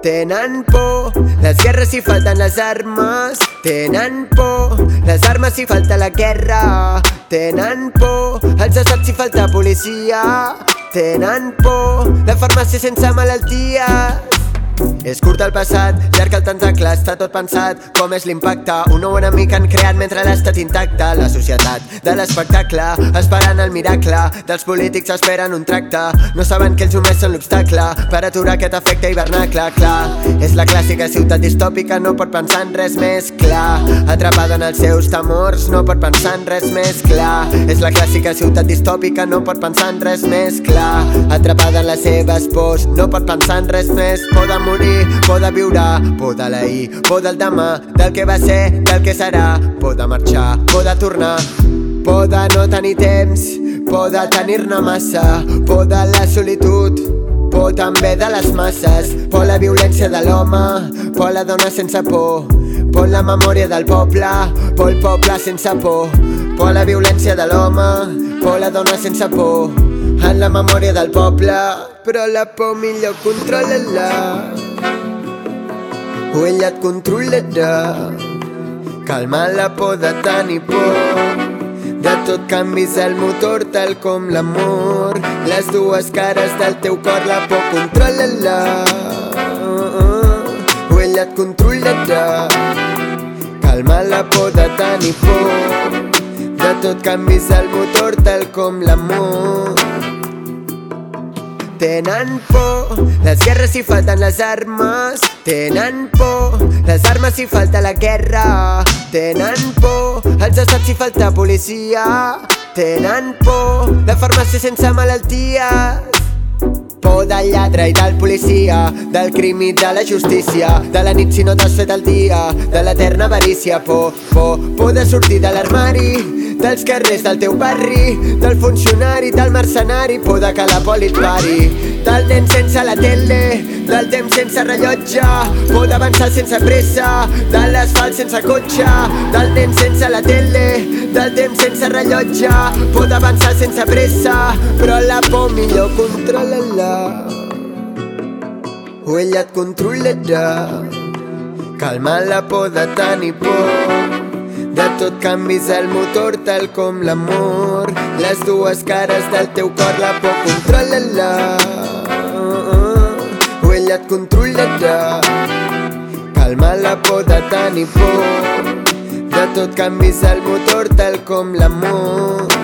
Tenen por les guerres si falten les armes. Tenen por les armes si falta la guerra. Tenen por els assalts si falta policia. Tenen por la farmàcia sense malalties. És curt el passat, llarg el tentacle, està tot pensat. Com és l'impacte? Un nou enemic han creat mentre l'estat intacte. La societat de l'espectacle, esperant el miracle. Dels polítics esperen un tracte, no saben que ells només són l'obstacle per aturar aquest efecte hivernacle. Clar, és la clàssica ciutat distòpica, no pot pensar en res més clar. Atrapada en els seus temors, no pot pensar en res més clar. És la clàssica ciutat distòpica, no pot pensar en res més clar. Atrapada en les seves pors, no pot pensar en res més. Por de morir, por de viure, por de l'ahir, por del demà, del que va ser, del que serà. Por de marxar, por de tornar, por de no tenir temps, por de tenir-ne massa, por de la solitud, por també de les masses, por la violència de l'home, por la dona sense por, por la memòria del poble, por el poble sense por, por la violència de l'home, por la dona sense por, en la memòria del poble. Però la por millor controla-la, o ella et controlarà. Calma la por de tenir por, de tot canvis el motor tal com l'amor. Les dues cares del teu cor, la por controla-la, o ella et controlarà. Calma la por de tenir por, de tot canvis el motor tal com l'amor. Tenen por les guerres si falten les armes. Tenen por les armes si falta la guerra. Tenen por els estats si falta policia. Tenen por la farmàcia sense malalties. Por del lladre i del policia, del crim i de la justícia, de la nit si no t'has fet el dia, de l'eterna avarícia. Por de sortir de l'armari, dels carrers del teu barri, del funcionari, del mercenari. Por de que la poli et pari, del nen sense la tele, del temps sense rellotge. Por d'avançar sense pressa, de l'asfalt sense cotxe, del nen sense la tele, del temps sense rellotge. Por d'avançar sense pressa, però la por millor controla-la, o ella et controlarà. Calma la por de tenir por, de tot canvis el motor tal com l'amor. Les dues cares del teu cor, la por controla-la, o ella et controlarà. Calma la por de tenir por, de tot canvis el motor tal com l'amor.